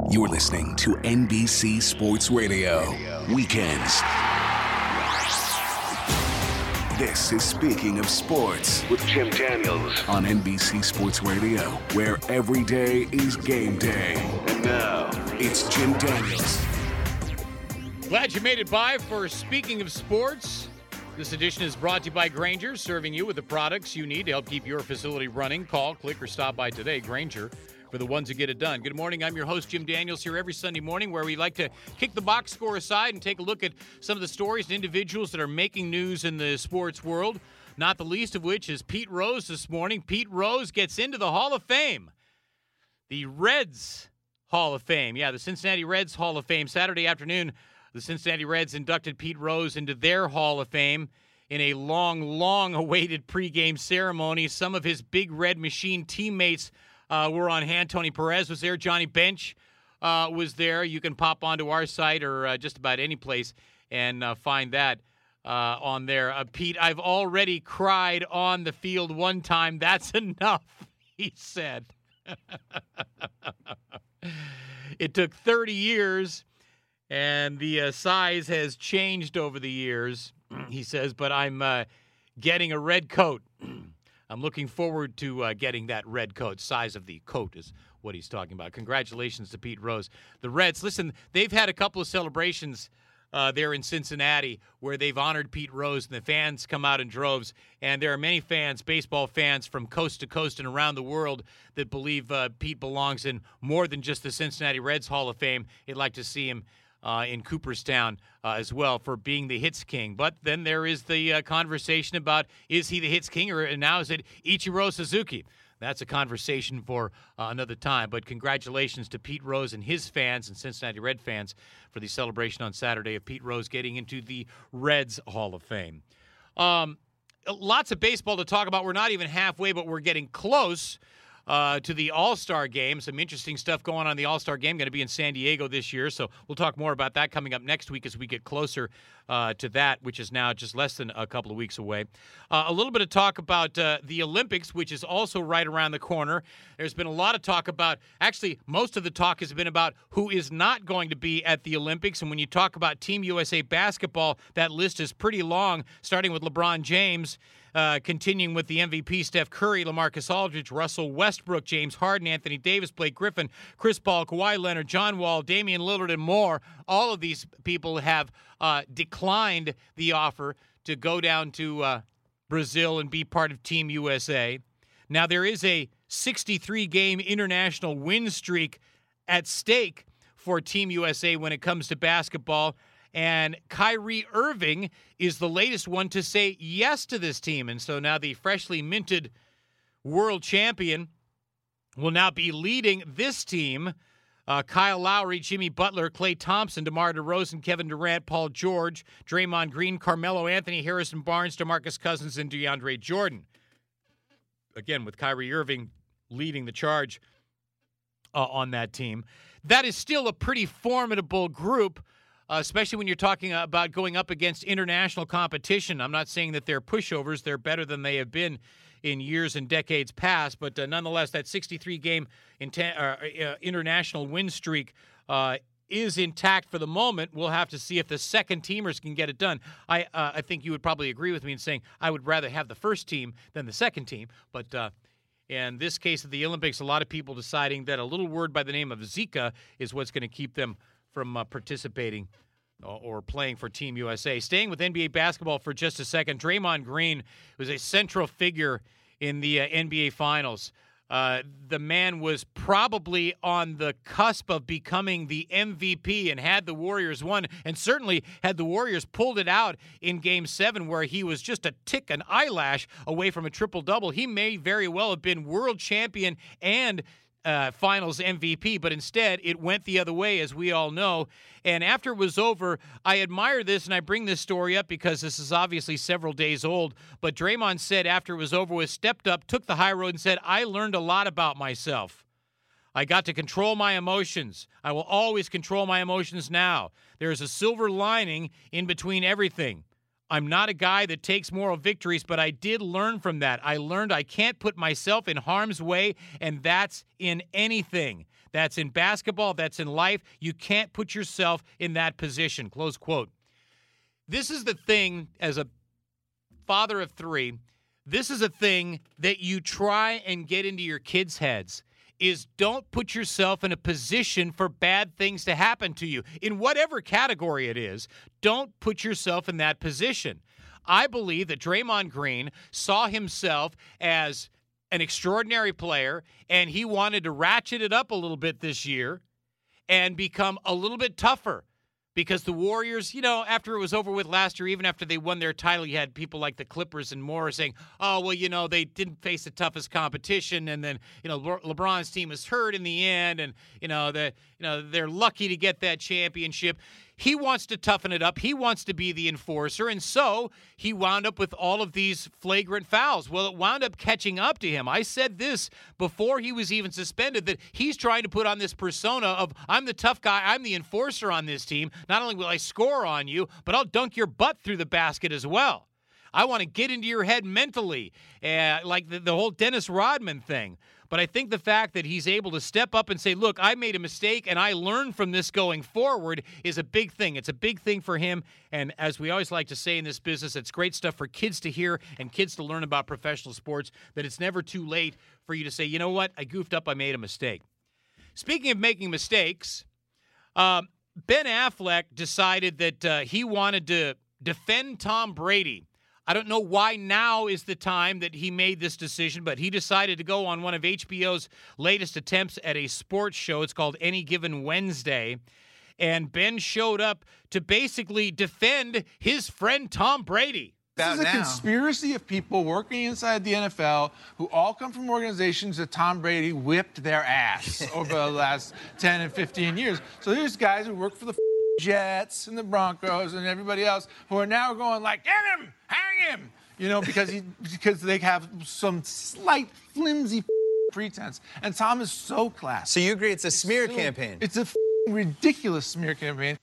You're listening to NBC Sports Radio. Weekends. This is Speaking of Sports with Jim Daniels on NBC Sports Radio, where every day is game day. And now, it's Jim Daniels. Glad you made it by for Speaking of Sports. This edition is brought to you by Grainger, serving you with the products you need to help keep your facility running. Call, click, or stop by today. Grainger, for the ones who get it done. Good morning. I'm your host, Jim Daniels, here every Sunday morning where we like to kick the box score aside and take a look at some of the stories and individuals that are making news in the sports world, not the least of which is Pete Rose this morning. Pete Rose gets into the Hall of Fame. The Reds Hall of Fame. Yeah, the Cincinnati Reds Hall of Fame. Saturday afternoon, the Cincinnati Reds inducted Pete Rose into their Hall of Fame in a long awaited pregame ceremony. Some of his Big Red Machine teammates were on hand. Tony Perez was there. Johnny Bench was there. You can pop onto our site or just about any place and find that on there. Pete, I've already cried on the field one time. That's enough, he said. It took 30 years, and the size has changed over the years, he says, but I'm getting a red coat. I'm looking forward to getting that red coat. Size of the coat is what he's talking about. Congratulations to Pete Rose. The Reds, listen, they've had a couple of celebrations there in Cincinnati where they've honored Pete Rose, and the fans come out in droves. And there are many fans, baseball fans from coast to coast and around the world that believe Pete belongs in more than just the Cincinnati Reds Hall of Fame. They'd like to see him in Cooperstown as well for being the hits king. But then there is the conversation about, is he the hits king, or now is it Ichiro Suzuki? That's a conversation for another time. But congratulations to Pete Rose and his fans and Cincinnati Red fans for the celebration on Saturday of Pete Rose getting into the Reds Hall of Fame. Lots of baseball to talk about. We're not even halfway, but we're getting close to the All-Star Game. Some interesting stuff going on in the All-Star Game. Going to be in San Diego this year, so we'll talk more about that coming up next week as we get closer to that, which is now just less than a couple of weeks away. A little bit of talk about the Olympics, which is also right around the corner. There's been a lot of talk about, actually, most of the talk has been about who is not going to be at the Olympics. And when you talk about Team USA basketball, that list is pretty long, starting with LeBron James, continuing with the MVP, Steph Curry, LaMarcus Aldridge, Russell Westbrook, James Harden, Anthony Davis, Blake Griffin, Chris Paul, Kawhi Leonard, John Wall, Damian Lillard, and more. All of these people have declined the offer to go down to Brazil and be part of Team USA. Now, there is a 63-game international win streak at stake for Team USA when it comes to basketball. And Kyrie Irving is the latest one to say yes to this team. And so now the freshly minted world champion will now be leading this team. Kyle Lowry, Jimmy Butler, Klay Thompson, DeMar DeRozan, Kevin Durant, Paul George, Draymond Green, Carmelo Anthony, Harrison Barnes, DeMarcus Cousins, and DeAndre Jordan. Again, with Kyrie Irving leading the charge on that team. That is still a pretty formidable group, especially when you're talking about going up against international competition. I'm not saying that they're pushovers. They're better than they have been in years and decades past. But nonetheless, that 63-game international win streak is intact for the moment. We'll have to see if the second-teamers can get it done. I think you would probably agree with me in saying I would rather have the first team than the second team. But in this case of the Olympics, a lot of people deciding that a little word by the name of Zika is what's going to keep them from participating or playing for Team USA. Staying with NBA basketball for just a second, Draymond Green was a central figure in the NBA Finals. The man was probably on the cusp of becoming the MVP, and had the Warriors won, and certainly had the Warriors pulled it out in Game 7 where he was just a tick, an eyelash away from a triple-double, he may very well have been world champion and Finals MVP, but instead it went the other way, as we all know. And after it was over, I admire this, and I bring this story up because this is obviously several days old, but Draymond said after it was over with, stepped up, took the high road, and said, I learned a lot about myself. I got to control my emotions. I will always control my emotions now. There is a silver lining in between everything. I'm not a guy that takes moral victories, but I did learn from that. I learned I can't put myself in harm's way, and that's in anything. That's in basketball. That's in life. You can't put yourself in that position." Close quote. This is the thing, as a father of three, this is a thing that you try and get into your kids' heads, is don't put yourself in a position for bad things to happen to you. In whatever category it is, don't put yourself in that position. I believe that Draymond Green saw himself as an extraordinary player, and he wanted to ratchet it up a little bit this year and become a little bit tougher. Because the Warriors, after it was over with last year, even after they won their title, you had people like the Clippers and more saying, "Oh, well, they didn't face the toughest competition, and then, LeBron's team was hurt in the end, and they're lucky to get that championship." He wants to toughen it up. He wants to be the enforcer, and so he wound up with all of these flagrant fouls. Well, it wound up catching up to him. I said this before he was even suspended, that he's trying to put on this persona of, "I'm the tough guy, I'm the enforcer on this team. Not only will I score on you, but I'll dunk your butt through the basket as well. I want to get into your head mentally," like the whole Dennis Rodman thing. But I think the fact that he's able to step up and say, "Look, I made a mistake and I learned from this going forward," is a big thing. It's a big thing for him. And as we always like to say in this business, it's great stuff for kids to hear and kids to learn about professional sports, that it's never too late for you to say, "You know what? I goofed up. I made a mistake." Speaking of making mistakes, Ben Affleck decided that he wanted to defend Tom Brady. I don't know why now is the time that he made this decision, but he decided to go on one of HBO's latest attempts at a sports show. It's called Any Given Wednesday. And Ben showed up to basically defend his friend Tom Brady. This is a conspiracy of people working inside the NFL who all come from organizations that Tom Brady whipped their ass over the last 10 and 15 years. So there's guys who work for the Jets and the Broncos and everybody else who are now going like, "Get him, hang him," because they have some slight flimsy pretense. And Tom is so classy. So you agree it's a smear campaign? It's a ridiculous smear campaign.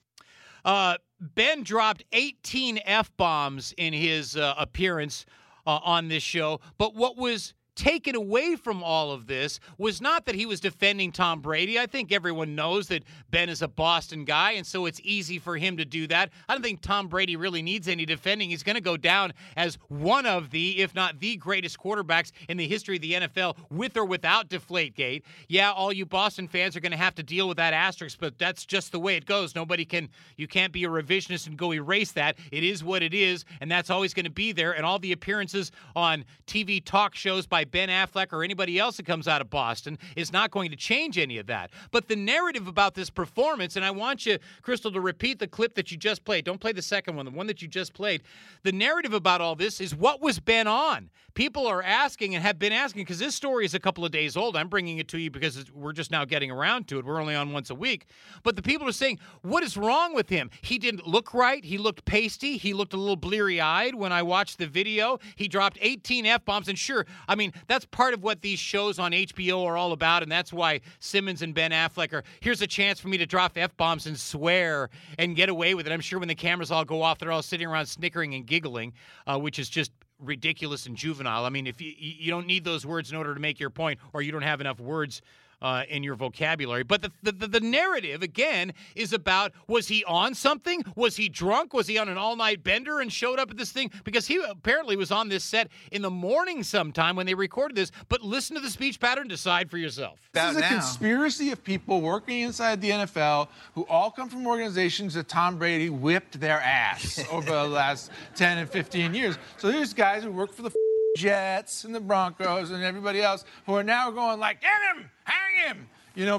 Ben dropped 18 F-bombs in his appearance on this show, but what was taken away from all of this was not that he was defending Tom Brady. I think everyone knows that Ben is a Boston guy, and so it's easy for him to do that. I don't think Tom Brady really needs any defending. He's going to go down as one of the, if not the greatest quarterbacks in the history of the NFL, with or without Deflategate. Yeah, all you Boston fans are going to have to deal with that asterisk, but that's just the way it goes. You can't be a revisionist and go erase that. It is what it is, and that's always going to be there. And all the appearances on TV talk shows by Ben Affleck or anybody else that comes out of Boston is not going to change any of that. But the narrative about this performance, and I want you, Crystal, to repeat the clip that you just played. Don't play the second one, the one that you just played. The narrative about all this is, what was Ben on? People are asking and have been asking, because this story is a couple of days old. I'm bringing it to you because we're just now getting around to it. We're only on once a week. But the people are saying, what is wrong with him? He didn't look right. He looked pasty. He looked a little bleary-eyed when I watched the video. He dropped 18 F-bombs. And sure, I mean, that's part of what these shows on HBO are all about, and that's why Simmons and Ben Affleck are, here's a chance for me to drop F-bombs and swear and get away with it. I'm sure when the cameras all go off, they're all sitting around snickering and giggling, which is just ridiculous and juvenile. I mean, if you don't need those words in order to make your point, or you don't have enough words in your vocabulary. But the narrative, again, is about, was he on something? Was he drunk? Was he on an all-night bender and showed up at this thing? Because he apparently was on this set in the morning sometime when they recorded this. But listen to the speech pattern, decide for yourself. This is a conspiracy of people working inside the NFL who all come from organizations that Tom Brady whipped their ass over the last 10 and 15 years. So there's guys who work for the Jets and the Broncos and everybody else who are now going like, "Get him, hang him,"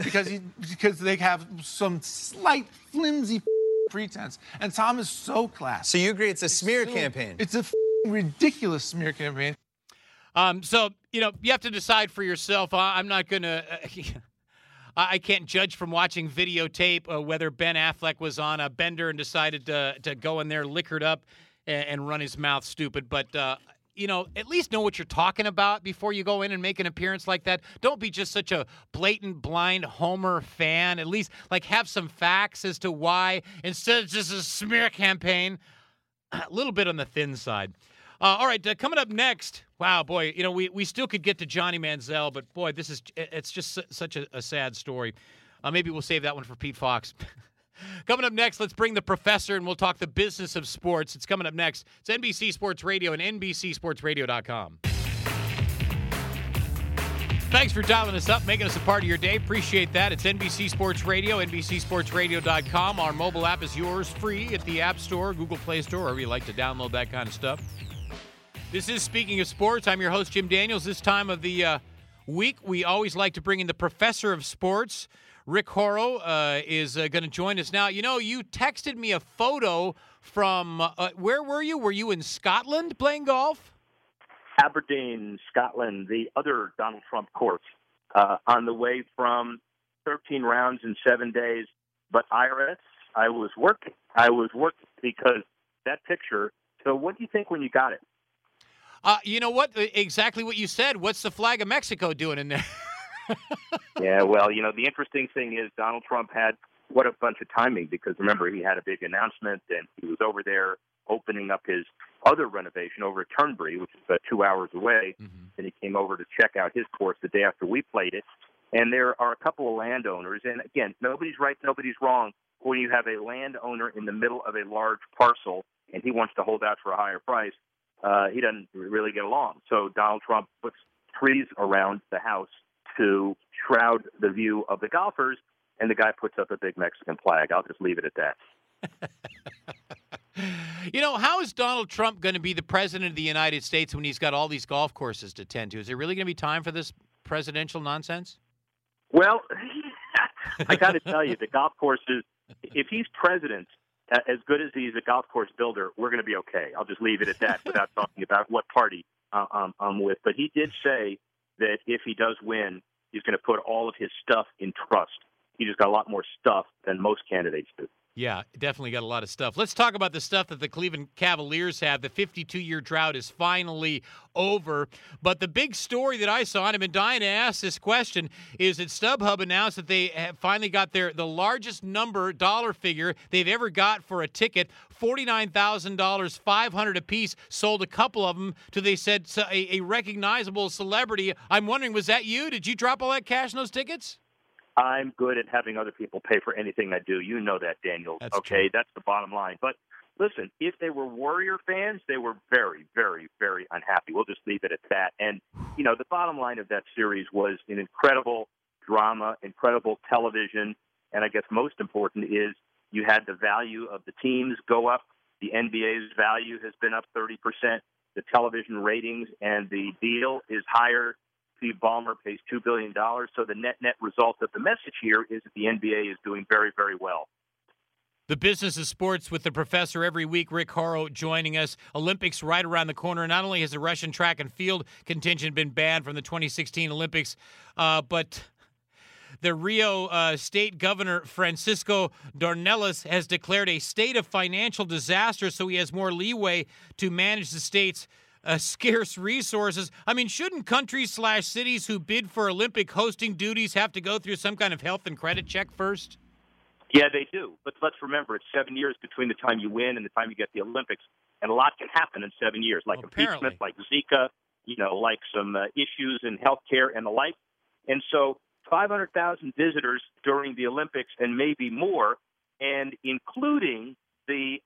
because they have some slight flimsy pretense. And Tom is so classy. So you agree it's a smear campaign? It's a ridiculous smear campaign. So, you have to decide for yourself. I'm not going to... I can't judge from watching videotape whether Ben Affleck was on a bender and decided to go in there liquored up and run his mouth stupid. But... at least know what you're talking about before you go in and make an appearance like that. Don't be just such a blatant, blind Homer fan. At least, have some facts as to why, instead of just a smear campaign. a little bit on the thin side. All right, coming up next. Wow, boy, we still could get to Johnny Manziel, but boy, it's just such a sad story. Maybe we'll save that one for Pete Fox. Coming up next, let's bring the professor, and we'll talk the business of sports. It's coming up next. It's NBC Sports Radio and NBCSportsRadio.com. Thanks for dialing us up, making us a part of your day. Appreciate that. It's NBC Sports Radio, NBCSportsRadio.com. Our mobile app is yours free at the App Store, Google Play Store, wherever you like to download that kind of stuff. This is Speaking of Sports. I'm your host, Jim Daniels. This time of the week, we always like to bring in the professor of sports. Rick Horrow is going to join us now. You texted me a photo from, where were you? Were you in Scotland playing golf? Aberdeen, Scotland, the other Donald Trump course, on the way from 13 rounds in 7 days. But IRS, I was working because that picture. So what do you think when you got it? You know what? Exactly what you said. What's the flag of Mexico doing in there? Yeah, well, the interesting thing is Donald Trump had what a bunch of timing because, remember, he had a big announcement and he was over there opening up his other renovation over at Turnberry, which is about 2 hours away. Mm-hmm. And he came over to check out his course the day after we played it. And there are a couple of landowners. And, again, nobody's right, nobody's wrong. When you have a landowner in the middle of a large parcel and he wants to hold out for a higher price, he doesn't really get along. So Donald Trump puts trees around the house to shroud the view of the golfers, and the guy puts up a big Mexican flag. I'll just leave it at that. How is Donald Trump going to be the president of the United States when he's got all these golf courses to tend to? Is there really going to be time for this presidential nonsense? Well, I got to tell you, the golf courses, if he's president, as good as he's a golf course builder, we're going to be okay. I'll just leave it at that without talking about what party I'm with. But he did say that if he does win, he's going to put all of his stuff in trust. He just got a lot more stuff than most candidates do. Yeah, definitely got a lot of stuff. Let's talk about the stuff that the Cleveland Cavaliers have. The 52-year drought is finally over. But the big story that I saw, and I've been dying to ask this question, is that StubHub announced that they have finally got the largest dollar figure they've ever got for a ticket, $49,000, $500 apiece. Sold a couple of them to, they said, a recognizable celebrity. I'm wondering, was that you? Did you drop all that cash in those tickets? I'm good at having other people pay for anything I do. You know that, Daniel. That's okay, true. That's the bottom line. But listen, if they were Warrior fans, they were very, very, very unhappy. We'll just leave it at that. And, the bottom line of that series was an incredible drama, incredible television, and I guess most important is you had the value of the teams go up. The NBA's value has been up 30%. The television ratings and the deal is higher. Steve Ballmer pays $2 billion. So the net result of the message here is that the NBA is doing very, very well. The business of sports with the professor every week, Rick Horrow, joining us. Olympics right around the corner. Not only has the Russian track and field contingent been banned from the 2016 Olympics, but the Rio State Governor Francisco Dornelis has declared a state of financial disaster, so he has more leeway to manage the state's scarce resources. I mean, shouldn't countries/cities who bid for Olympic hosting duties have to go through some kind of health and credit check first? Yeah, they do. But let's remember, it's 7 years between the time you win and the time you get the Olympics. And a lot can happen in 7 years, like impeachment, like Zika, like some issues in healthcare and the like. And so 500,000 visitors during the Olympics and maybe more, and including the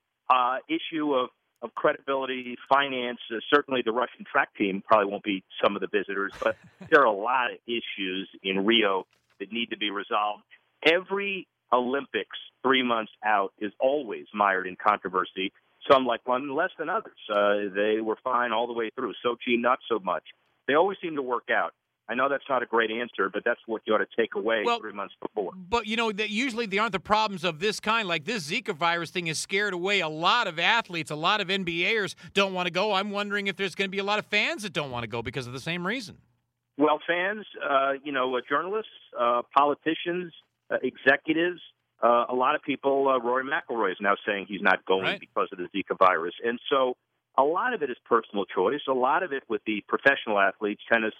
issue of credibility, finance. Certainly the Russian track team probably won't be some of the visitors, but there are a lot of issues in Rio that need to be resolved. Every Olympics 3 months out is always mired in controversy. Some like London less than others. They were fine all the way through. Sochi, not so much. They always seem to work out. I know that's not a great answer, but that's what you ought to take away 3 months before. But, that usually they aren't the problems of this kind. Like this Zika virus thing has scared away a lot of athletes. A lot of NBAers don't want to go. I'm wondering if there's going to be a lot of fans that don't want to go because of the same reason. Well, fans, journalists, politicians, executives, a lot of people, Rory McIlroy is now saying he's not going because of the Zika virus. And so a lot of it is personal choice. A lot of it with the professional athletes, tennis,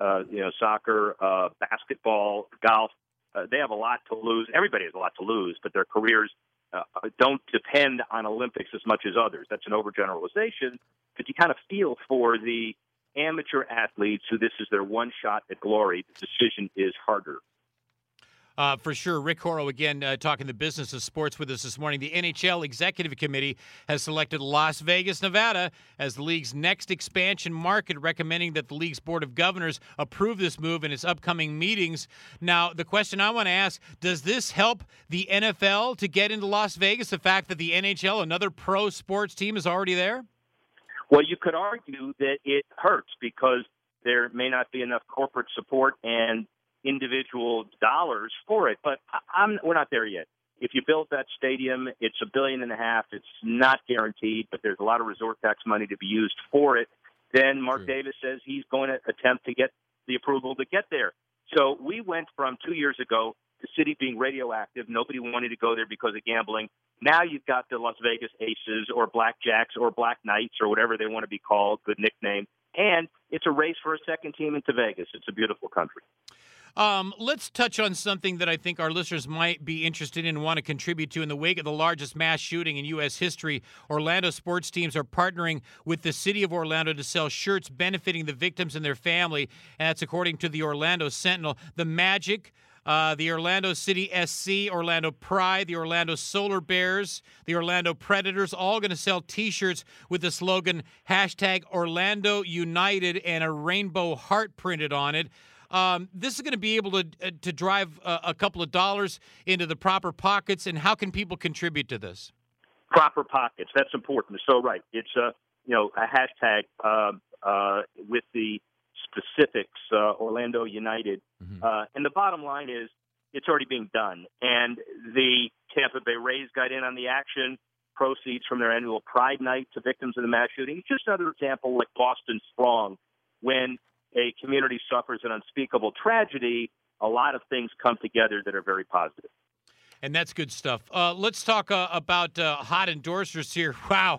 soccer, basketball, golf, they have a lot to lose. Everybody has a lot to lose, but their careers don't depend on Olympics as much as others. That's an overgeneralization, but you kind of feel for the amateur athletes who this is their one shot at glory. The decision is harder. For sure. Rick Horrow, again, talking the business of sports with us this morning. The NHL Executive Committee has selected Las Vegas, Nevada as the league's next expansion market, recommending that the league's Board of Governors approve this move in its upcoming meetings. Now, the question I want to ask, does this help the NFL to get into Las Vegas, the fact that the NHL, another pro sports team, is already there? Well, you could argue that it hurts because there may not be enough corporate support and individual dollars for it, but we're not there yet. If you build that stadium, it's $1.5 billion. It's not guaranteed, but there's a lot of resort tax money to be used for it. Then Mark Davis says he's going to attempt to get the approval to get there. So we went from 2 years ago, the city being radioactive, nobody wanted to go there because of gambling. Now you've got the Las Vegas Aces or Blackjacks or Black Knights or whatever they want to be called, good nickname. And it's a race for a second team into Vegas. It's a beautiful country. Let's touch on something that I think our listeners might be interested in and want to contribute to. In the wake of the largest mass shooting in U.S. history, Orlando sports teams are partnering with the city of Orlando to sell shirts benefiting the victims and their family. And that's according to the Orlando Sentinel. The Magic, the Orlando City SC, Orlando Pride, the Orlando Solar Bears, the Orlando Predators, all going to sell T-shirts with the slogan #Orlando United and a rainbow heart printed on it. This is going to be able to drive a couple of dollars into the proper pockets. And how can people contribute to this? Proper pockets. That's important. So right, it's a hashtag with the specifics, Orlando United. And the bottom line is it's already being done. And the Tampa Bay Rays got in on the action. Proceeds from their annual Pride Night to victims of the mass shooting. Just another example, like Boston Strong, when a community suffers an unspeakable tragedy, a lot of things come together that are very positive. And that's good stuff. Let's talk about hot endorsers here. Wow.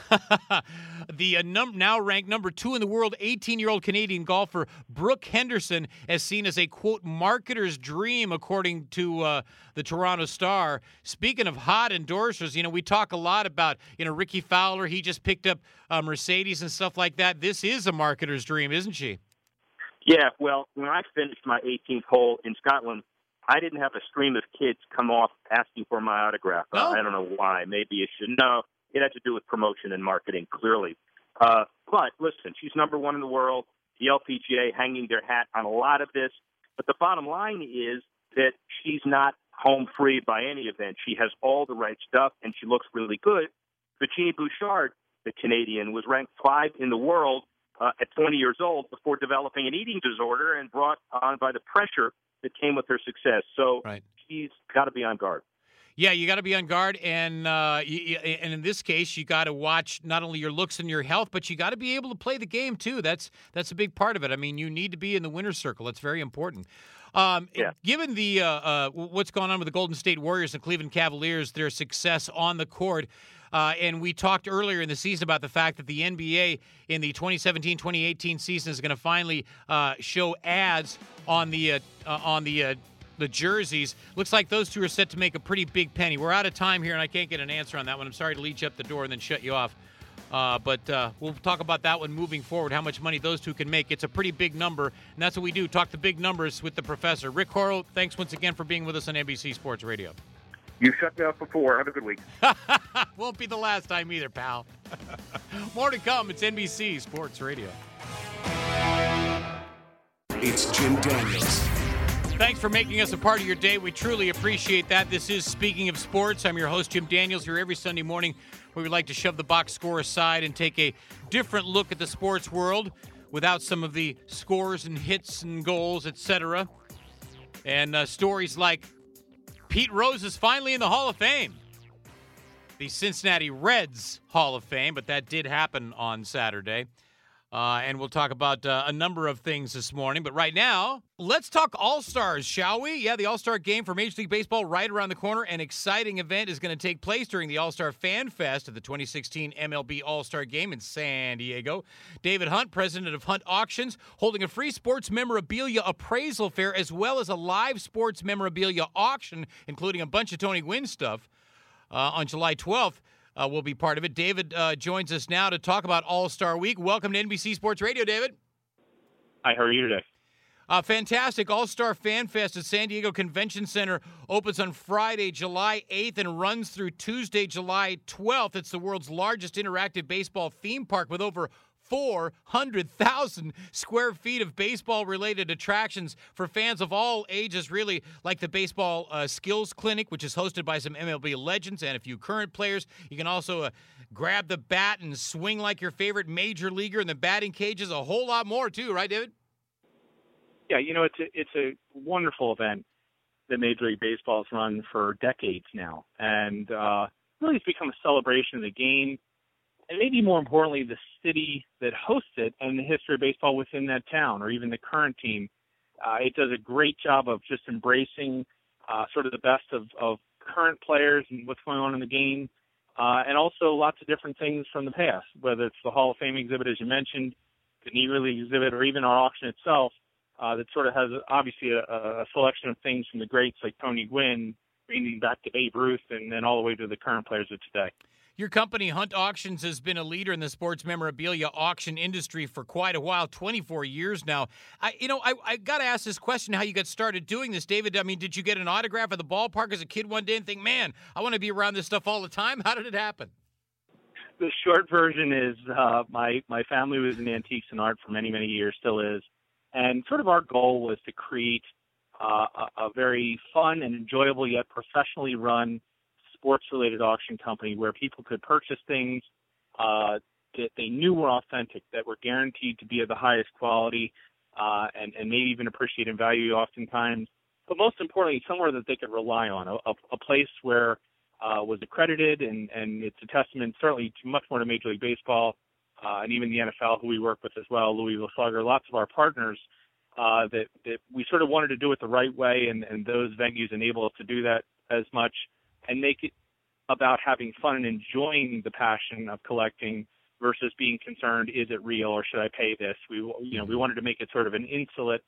The now ranked number 2 in the world, 18-year-old Canadian golfer Brooke Henderson, is seen as a, quote, marketer's dream, according to the Toronto Star. Speaking of hot endorsers, we talk a lot about, Ricky Fowler. He just picked up Mercedes and stuff like that. This is a marketer's dream, isn't she? Yeah, well, when I finished my 18th hole in Scotland, I didn't have a stream of kids come off asking for my autograph. Oh. I don't know why. Maybe it should. No, it had to do with promotion and marketing, clearly. But listen, she's number 1 in the world. The LPGA hanging their hat on a lot of this. But the bottom line is that she's not home free by any event. She has all the right stuff, and she looks really good. Virginie Bouchard, the Canadian, was ranked 5 in the world at 20 years old before developing an eating disorder and brought on by the pressure that came with her success. So She's got to be on guard. Yeah, you got to be on guard, and in this case, you got to watch not only your looks and your health, but you got to be able to play the game too. That's a big part of it. I mean, you need to be in the winner's circle. That's very important. Given the what's going on with the Golden State Warriors and Cleveland Cavaliers, their success on the court, and we talked earlier in the season about the fact that the NBA in the 2017-2018 season is going to finally show ads on the jerseys. Looks like those two are set to make a pretty big penny. We're out of time here, and I can't get an answer on that one. I'm sorry to lead you up the door and then shut you off. But we'll talk about that one moving forward, how much money those two can make. It's a pretty big number, and that's what we do, talk the big numbers with the professor. Rick Horrow, thanks once again for being with us on NBC Sports Radio. You shut me off before. Have a good week. Won't be the last time either, pal. More to come. It's NBC Sports Radio. It's Jim Daniels. Thanks for making us a part of your day. We truly appreciate that. This is Speaking of Sports. I'm your host, Jim Daniels, here every Sunday morning where we like to shove the box score aside and take a different look at the sports world without some of the scores and hits and goals, etc. And stories like Pete Rose is finally in the Hall of Fame. The Cincinnati Reds Hall of Fame, but that did happen on Saturday. And we'll talk about a number of things this morning. But right now, let's talk All-Stars, shall we? Yeah, the All-Star game for Major League Baseball right around the corner. An exciting event is going to take place during the All-Star Fan Fest at the 2016 MLB All-Star Game in San Diego. David Hunt, president of Hunt Auctions, holding a free sports memorabilia appraisal fair as well as a live sports memorabilia auction, including a bunch of Tony Gwynn stuff. on July 12th will be part of it. David joins us now to talk about All-Star Week. Welcome to NBC Sports Radio, David. Hi, how are you today? Fantastic. All-Star Fan Fest at San Diego Convention Center opens on Friday, July 8th and runs through Tuesday, July 12th. It's the world's largest interactive baseball theme park with over 400,000 square feet of baseball-related attractions for fans of all ages, really, like the Baseball Skills Clinic, which is hosted by some MLB legends and a few current players. You can also grab the bat and swing like your favorite major leaguer in the batting cages. A whole lot more, too, right, David? Yeah, it's a wonderful event that Major League Baseball has run for decades now. And really it's become a celebration of the game, and maybe more importantly, the city that hosts it and the history of baseball within that town, or even the current team. It does a great job of just embracing sort of the best of current players and what's going on in the game, and also lots of different things from the past, whether it's the Hall of Fame exhibit, as you mentioned, the Negro League exhibit, or even our auction itself, that sort of has obviously a selection of things from the greats like Tony Gwynn, bringing back to Babe Ruth, and then all the way to the current players of today. Your company, Hunt Auctions, has been a leader in the sports memorabilia auction industry for quite a while, 24 years now. I got to ask this question, how you got started doing this, David. I mean, did you get an autograph at the ballpark as a kid one day and think, man, I want to be around this stuff all the time? How did it happen? The short version is my family was in antiques and art for many, many years, still is. And sort of our goal was to create a very fun and enjoyable yet professionally run sports-related auction company where people could purchase things that they knew were authentic, that were guaranteed to be of the highest quality, and maybe even appreciate and value oftentimes. But most importantly, somewhere that they could rely on, a place where was accredited, and it's a testament certainly to much more to Major League Baseball, and even the NFL, who we work with as well, Louisville Slugger, lots of our partners, that we sort of wanted to do it the right way, and those venues enable us to do that as much and make it about having fun and enjoying the passion of collecting versus being concerned, is it real or should I pay this? We wanted to make it sort of an insulate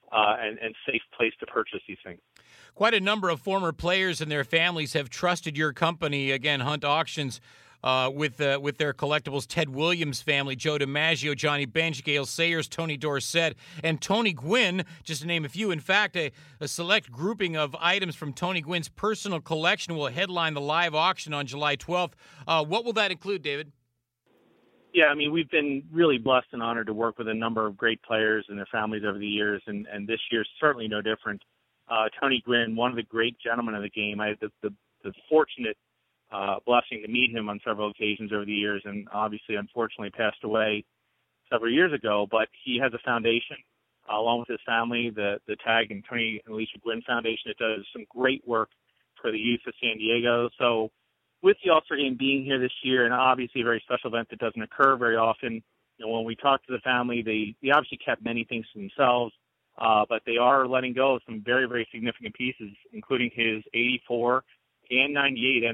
and safe place to purchase these things. Quite a number of former players and their families have trusted your company, again, Hunt Auctions, with their collectibles. Ted Williams' family, Joe DiMaggio, Johnny Bench, Gale Sayers, Tony Dorsett, and Tony Gwynn, just to name a few. In fact, a select grouping of items from Tony Gwynn's personal collection will headline the live auction on July 12th. What will that include, David? Yeah, I mean, we've been really blessed and honored to work with a number of great players and their families over the years, and this year's certainly no different. Tony Gwynn, one of the great gentlemen of the game. I had the fortunate blessing to meet him on several occasions over the years, and obviously, unfortunately, passed away several years ago. But he has a foundation, along with his family, the TAG and Tony and Alicia Gwynn Foundation. It does some great work for the youth of San Diego. So with the All-Star Game being here this year, and obviously a very special event that doesn't occur very often, when we talked to the family, they obviously kept many things to themselves, but they are letting go of some very, very significant pieces, including his 84 and 98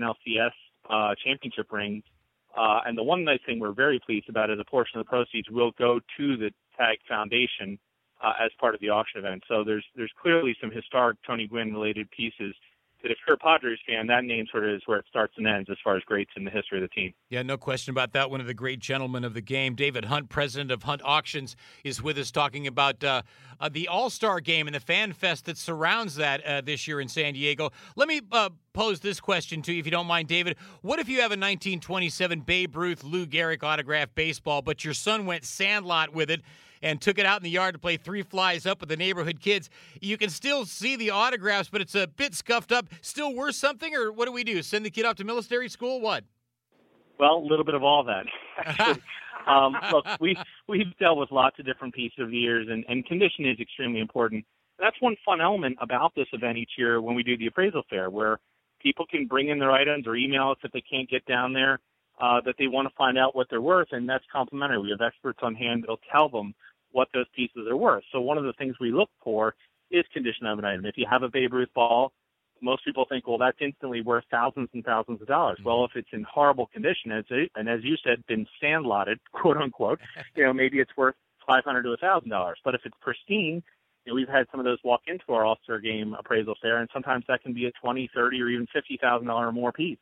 NLCS championship rings. And the one nice thing we're very pleased about is a portion of the proceeds will go to the TAG Foundation as part of the auction event. So there's clearly some historic Tony Gwynn-related pieces that if you're a Padres fan, that name sort of is where it starts and ends as far as greats in the history of the team. Yeah, no question about that. One of the great gentlemen of the game, David Hunt, president of Hunt Auctions, is with us talking about the All-Star Game and the fan fest that surrounds that this year in San Diego. Let me pose this question to you, if you don't mind, David. What if you have a 1927 Babe Ruth, Lou Gehrig autographed baseball, but your son went sandlot with it and took it out in the yard to play three flies up with the neighborhood kids? You can still see the autographs, but it's a bit scuffed up. Still worth something, or what do we do? Send the kid off to military school? What? Well, a little bit of all that. Actually, look, we've dealt with lots of different pieces over the years, and condition is extremely important. And that's one fun element about this event each year when we do the appraisal fair, where people can bring in their items or email us if they can't get down there, that they want to find out what they're worth, and that's complimentary. We have experts on hand that'll tell them what those pieces are worth. So one of the things we look for is condition of an item. If you have a Babe Ruth ball, most people think, well, that's instantly worth thousands and thousands of dollars. Well, if it's in horrible condition, and as you said, been sandlotted, quote unquote, maybe it's worth $500 to $1,000. But if it's pristine, we've had some of those walk into our All-Star Game appraisal fair, and sometimes that can be a $20,000, $30,000, or even $50,000 or more piece.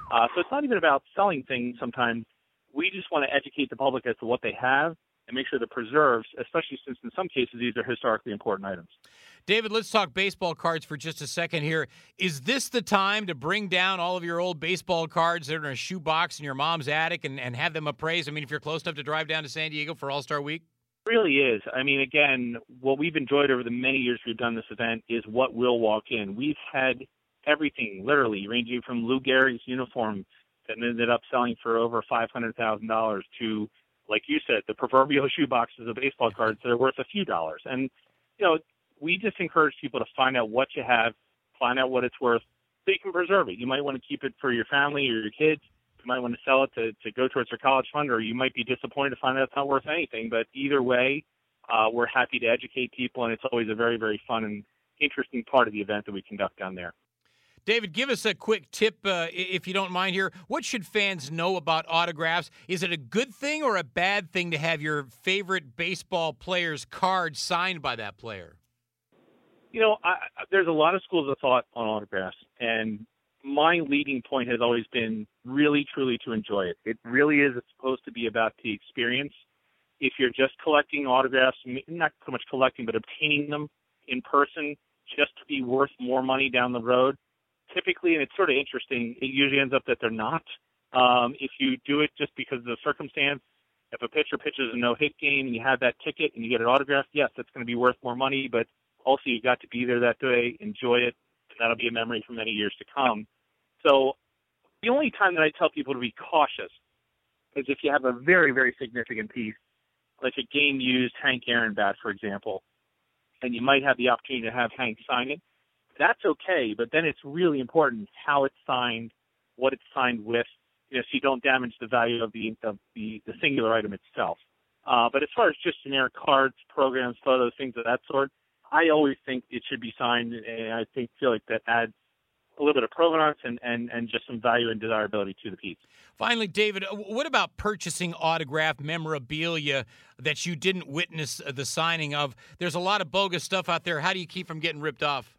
So it's not even about selling things sometimes. We just want to educate the public as to what they have and make sure they're preserved, especially since in some cases these are historically important items. David, let's talk baseball cards for just a second here. Is this the time to bring down all of your old baseball cards that are in a shoebox in your mom's attic and have them appraised? I mean, if you're close enough to drive down to San Diego for All-Star Week? It really is. I mean, again, what we've enjoyed over the many years we've done this event is what will walk in. We've had everything, literally, ranging from Lou Gehrig's uniform that ended up selling for over $500,000 to, like you said, the proverbial shoe boxes of baseball cards that are worth a few dollars. And, we just encourage people to find out what you have, find out what it's worth, so you can preserve it. You might want to keep it for your family or your kids. You might want to sell it to go towards your college fund, or you might be disappointed to find out it's not worth anything. But either way, we're happy to educate people, and it's always a very, very fun and interesting part of the event that we conduct down there. David, give us a quick tip, if you don't mind here. What should fans know about autographs? Is it a good thing or a bad thing to have your favorite baseball player's card signed by that player? There's a lot of schools of thought on autographs, and my leading point has always been really, truly to enjoy it. It really is supposed to be about the experience. If you're just collecting autographs, not so much collecting, but obtaining them in person just to be worth more money down the road, typically, and it's sort of interesting, it usually ends up that they're not. If you do it just because of the circumstance, if a pitcher pitches a no-hit game and you have that ticket and you get it autographed, yes, that's going to be worth more money, but also you got to be there that day, enjoy it, and that'll be a memory for many years to come. So the only time that I tell people to be cautious is if you have a very, very significant piece, like a game-used Hank Aaron bat, for example, and you might have the opportunity to have Hank sign it. That's okay, but then it's really important how it's signed, what it's signed with, so you don't damage the value of the singular item itself. But as far as just generic cards, programs, photos, things of that sort, I always think it should be signed, and I feel like that adds a little bit of provenance and just some value and desirability to the piece. Finally, David, what about purchasing autographed memorabilia that you didn't witness the signing of? There's a lot of bogus stuff out there. How do you keep from getting ripped off?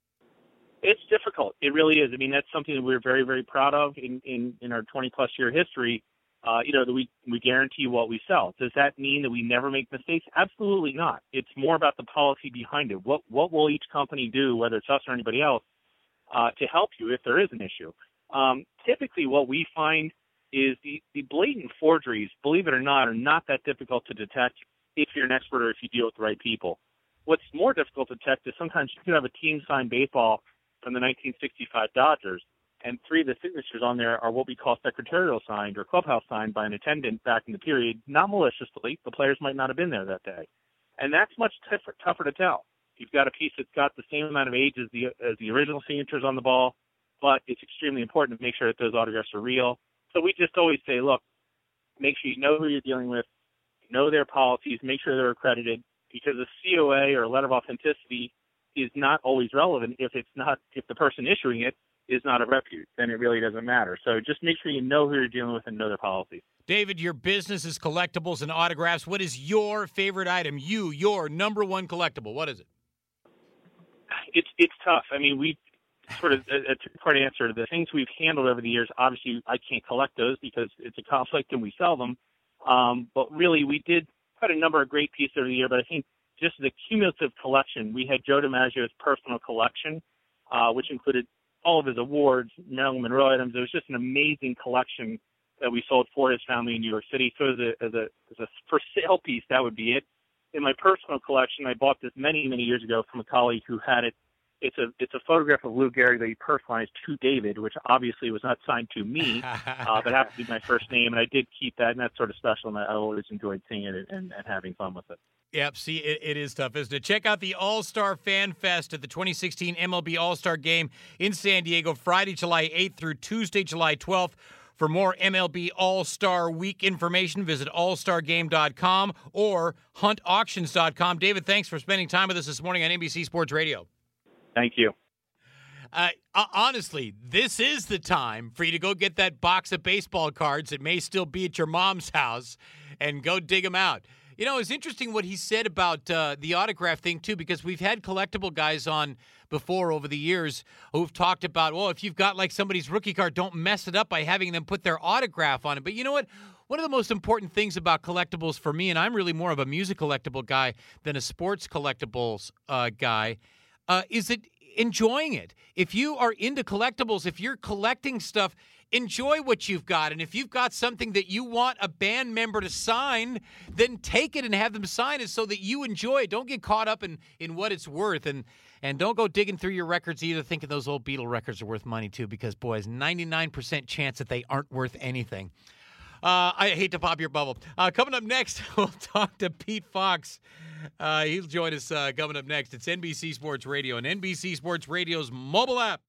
It's difficult. It really is. I mean, that's something that we're very, very proud of in our 20-plus year history. That we guarantee what we sell. Does that mean that we never make mistakes? Absolutely not. It's more about the policy behind it. What will each company do, whether it's us or anybody else, to help you if there is an issue? Typically what we find is the blatant forgeries, believe it or not, are not that difficult to detect if you're an expert or if you deal with the right people. What's more difficult to detect is sometimes you can have a team-signed baseball from the 1965 Dodgers, and three of the signatures on there are what we call secretarial signed or clubhouse signed by an attendant back in the period, not maliciously. The players might not have been there that day. And that's much tougher to tell. You've got a piece that's got the same amount of age as the original signatures on the ball, but it's extremely important to make sure that those autographs are real. So we just always say, look, make sure you know who you're dealing with, know their policies, make sure they're accredited, because a COA or a letter of authenticity is not always relevant if the person issuing it is not a repute, then it really doesn't matter. So just make sure you know who you're dealing with and know their policies. David, your business is collectibles and autographs. What is your favorite item? Your number one collectible. What is it? It's tough. I mean, we sort of a two-part answer. The things we've handled over the years, obviously I can't collect those because it's a conflict and we sell them. But really, we did quite a number of great pieces over the year. But I think just the cumulative collection, we had Joe DiMaggio's personal collection, which included all of his awards, Marilyn Monroe items. It was just an amazing collection that we sold for his family in New York City. So as a for sale piece, that would be it. In my personal collection, I bought this many, many years ago from a colleague who had it. It's a photograph of Lou Gehrig that he personalized to David, which obviously was not signed to me, but happened to be my first name. And I did keep that, and that's sort of special, and I always enjoyed seeing it and having fun with it. Yep, see, it is tough, isn't it? Check out the All-Star Fan Fest at the 2016 MLB All-Star Game in San Diego, Friday, July 8th through Tuesday, July 12th. For more MLB All-Star Week information, visit allstargame.com or huntauctions.com. David, thanks for spending time with us this morning on NBC Sports Radio. Thank you. Honestly, this is the time for you to go get that box of baseball cards that may still be at your mom's house and go dig them out. You know, it's interesting what he said about the autograph thing, too, because we've had collectible guys on before over the years who've talked about, well, if you've got like somebody's rookie card, don't mess it up by having them put their autograph on it. But you know what? One of the most important things about collectibles for me, and I'm really more of a music collectible guy than a sports collectibles guy, is it enjoying it. If you are into collectibles, if you're collecting stuff, enjoy what you've got. And if you've got something that you want a band member to sign, then take it and have them sign it so that you enjoy it. Don't get caught up in what it's worth. And don't go digging through your records either, thinking those old Beatle records are worth money too, because, boys, 99% chance that they aren't worth anything. I hate to pop your bubble. Coming up next, we'll talk to Pete Fox. He'll join us coming up next. It's NBC Sports Radio and NBC Sports Radio's mobile app.